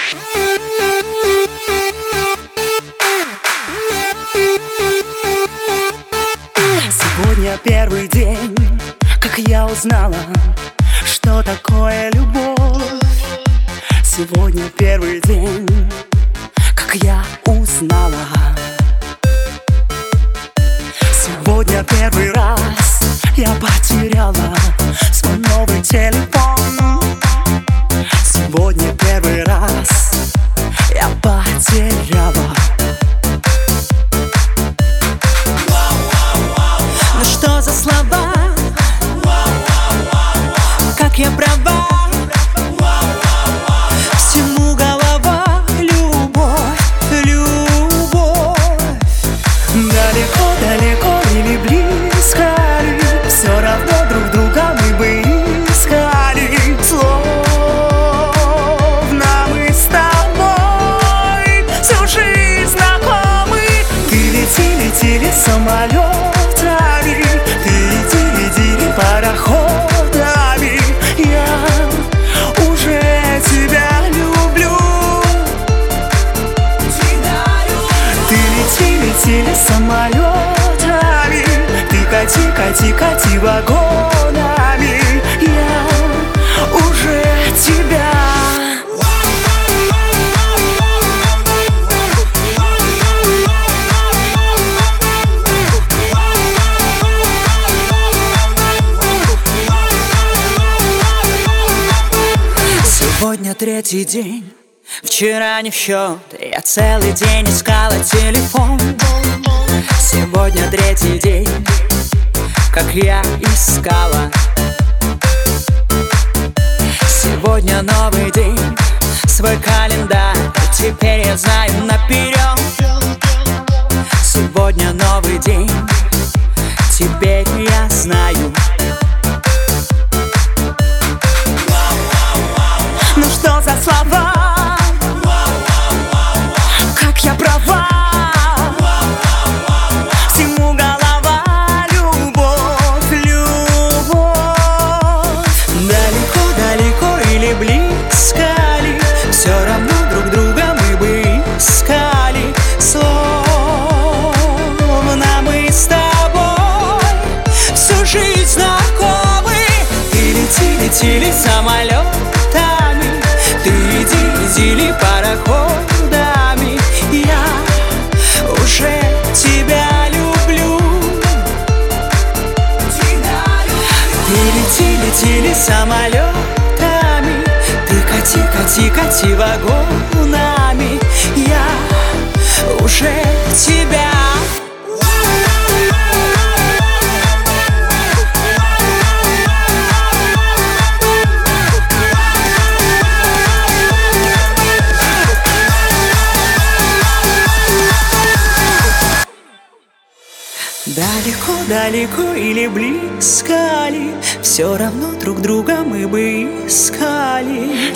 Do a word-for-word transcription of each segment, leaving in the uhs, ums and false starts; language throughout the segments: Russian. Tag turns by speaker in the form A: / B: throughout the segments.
A: Сегодня первый день, как я узнала, что такое любовь. Сегодня первый день, как я узнала. Сегодня первый раз я потеряла свой новый телефон. Сегодня первый раз я потеряла. Ну что за слова? Как я права? Всему голова. Любовь, любовь. Далеко-далеко или близко ли, все равно друг друга мы бы искали. Словно мы с тобой всю жизнь знакомы. Ты лети, летели самолетами, ты лети, летели пароходами. Я уже тебя люблю. Ты лети, летели самолетами, ты кати, кати, кати вагонами. Я уже тебя. Сегодня третий день, вчера не в счет. Я целый день искала телефон. Сегодня третий день, как я искала. Сегодня новый день, свой календарь теперь я знаю наперед. Сегодня новый день, теперь я знаю. Ну что за слова? Как я права? Всему голова. Любовь, любовь. Далеко-далеко или близко ли, все равно друг друга мы бы искали. Словно мы с тобой всю жизнь знакомы. Ты лети, летели самолет, ты дизели пароходами. Я уже тебя люблю. Ты лети, летели самолетами, ты кати, кати, кати вагонами. Я уже тебя. Далеко-далеко или близко ли, все равно друг друга мы бы искали.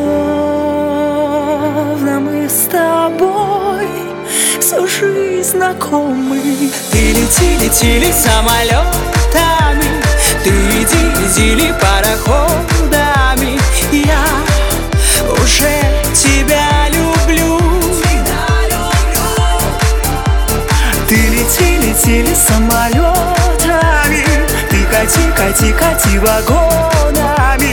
A: Словно мы с тобой всю жизнь знакомы. Ты лети, летели самолетами, ты дизели пароходами. Я уже тебя люблю. Ты лети, летели самолетами, ты кати, кати, кати вагонами.